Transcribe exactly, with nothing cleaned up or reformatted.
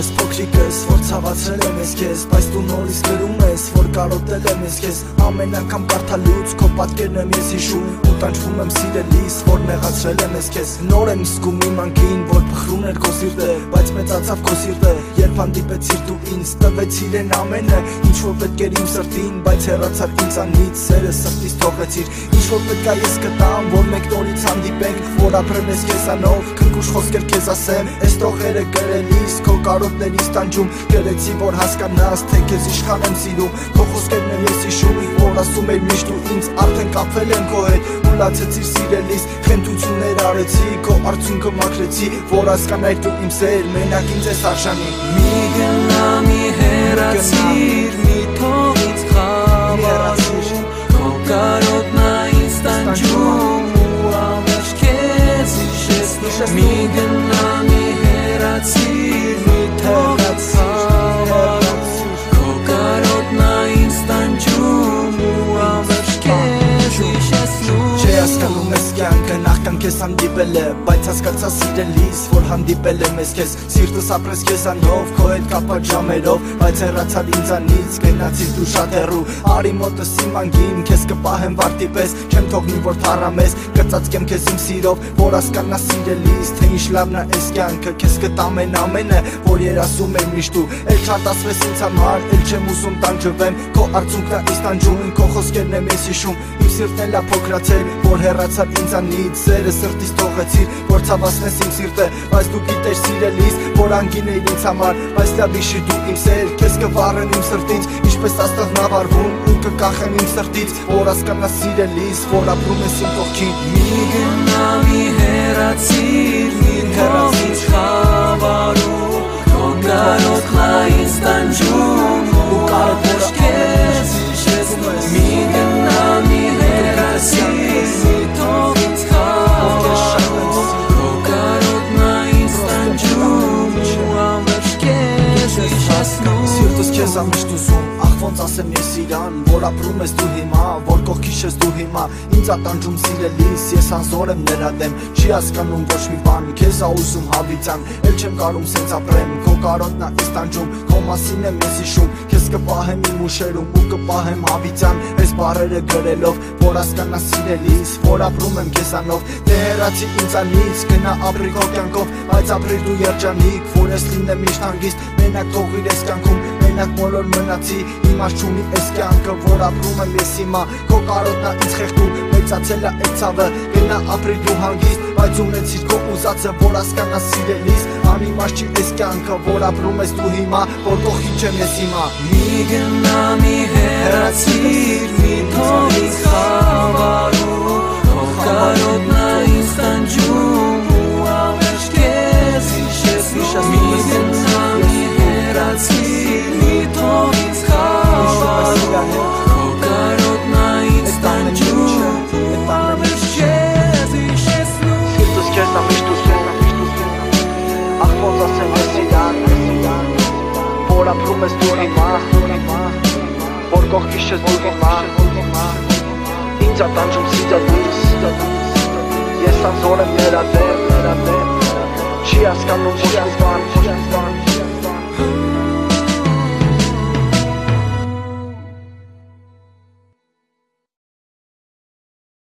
ես փոքրիկս, որ ցավացրել եմ ես քեզ, բայց դու նորից գրում ես, որ կարոտել եմ ես քեզ։ Ամեն անգամ կարդալուց քո պատկերն եմ ես հիշում, ու տանջվում եմ սիրելիս, որ նեղացրել եմ ես քեզ։ Նոր եմ զգում իմ անկին, որ փխրուն էր քո սիրտը, բայց մեծացավ քո սիրտը, երբ հանդիպեցիր դու ինձ, տվեցիր են ամենը, ինչ որ պետք էր իմ սրտին, բայց հեռացար ինձանից, սերը սրտից թողեցիր։ Ինչ որ պետք է ես գտամ, որ մեկ նորից հանդիպենք, որ ապրեմ ես քեզանով, քնքուշ խոսքեր քեզ ասեմ, այս տողերը գրելիս, քո կարոտներից տանջում, գրեցի որ հասկանաս, թե քեզ ինչքան եմ սիրում, քո խոսքերն եմ ես հիշում, որ ասում էր միշտ ու ինձ արդեն կապվել եմ քո հետ, ու լացեցիր սիրելիս, խենթություններ արեցի, քո արդյունքը մաքրեցի, որ հասկանայր դու իմ սեր, մենակ ինձ ես արժանի։ Մի գնա, մի հեռացիր, մի թող ինձ խավարում, քո կարոտն ինձ տանջում, ու ամեն քեզ հիշեցնում։ Մի գնա, մի հեռացիր, մի թող ինձ խավարում, քո կարոտն ինձ տանջում, ու ամեն քեզ հիշեցնում։ Չի հասկանում ես կյանքը, նախքան քեզ հանդիպել է, բայց հասկացա սիրելիս, որ հանդիպել եմ ես քեզ, սիրտս ապրես քեզանով, քո հետ կապած ժամերով, բայց հեռացար ինձանից, գնացիր դու շատ հեռու, արի մոտս իմ անգին, քեզ կպահեմ վարտի պես, չեմ թողնի որ թառամես, կծածկեմ քեզ իմ սիրով, որ հասկանաս սիրելիս, թե ինչ լավն է այս կյանքը, քեզ կտամ են ամենը, որ երասում եմ միշտ ու, էլ չարտասվես ինձ համար, էլ չեմ ուզում տանջվեմ, քո արդյունքն է ինձ տանջում, քո խոսքերն եմ ես հիշում, իմ սիրտն էլ է փոքրացել, որ հեռացար ինձանից, սերը սրտից թողեցիր, որ ցավացնես իմ սիրտը, բայց դու գիտես սիրելիս, որ անգին էիր ինձ համար, բայց լավ հիշի դու իմ սեր, քեզ կվառեմ իմ սրտից, ինչպես աստղն ավարվում ու կկախեմ իմ սրտից, որ հասկանաս սիրելիս, որ ապրում ես իմ կողքին։ Մի գնա, մի հեռացիր, մի թող ինձ խավարում, քո կարոտն ինձ տանջում, ու ամեն քեզ հիշեցնում։ Մի գնա, մի հեռացիր, մի թող ինձ խավարում, քո կարոտն ինձ տանջում, ու ամեն քեզ հիշեցնում։ Սիրտս քեզ ա միշտ ուզում, ախ ոնց ասեմ ես իրան, որ ապրում ես դու հիմա, որ կողքիս ես դու հիմա, ինձ ա տանջում սիրելիս, ես անզոր եմ նրա դեմ, չի հասկանում ոչ մի բան, քեզ ա ուզում հավիտյան, էլ չեմ կարում սենց ապրեմ, քո կարոտն ա ինձ տանջում, քո մասին եմ ես հիշում, քեզ կպահեմ իմ ուշերում ու կպահեմ հավիտյան, այս բառերը գրելով, որ հասկանաս սիրելիս, որ ապրում եմ քեզանով, դե հեռացի ինձանից, գնա ապրի քո կյանքով, բայց ապրիր դու երջանիկ, որ ես լինեմ միշտ հանգիստ, մենակ թողիր ես կյանքում, մենակ մոլոր մնացի, իմաստ չունի այս կյանքը, որ ապրում եմ ես հիմա, քո կարոտն ա ինձ խեղդում, մեծացել ա այդ ցավը, գնա ապրիր դու հանգիստ, բայց ունեցիր քո ուզածը, որ հասկանաս սիրելիս, անիմաստ չի այս կյանքը, որ ապրում ես դու հիմա, որ կողքին չեմ ես հիմա։ Մի գնա, մի հեռացիր, մի թող ինձ խավարում, քո կարոտն ինձ տանջում, ու ամեն քեզ հիշեցնում։ Մի գնա, մի հեռացիր, մի թող ինձ խավարում, քո կարոտն ինձ տանջում, ու ամեն քեզ հիշեցնում։ Սիրտս քեզ ա միշտ ուզում, ախ ոնց ասեմ ես իրան, որ ապրում ես դու հիմա, որ կողքիս ես դու հիմա, ինձ ա տանջում սիրելիս, ես անզոր եմ նրա դեմ, չի հասկանում ոչ մի բան,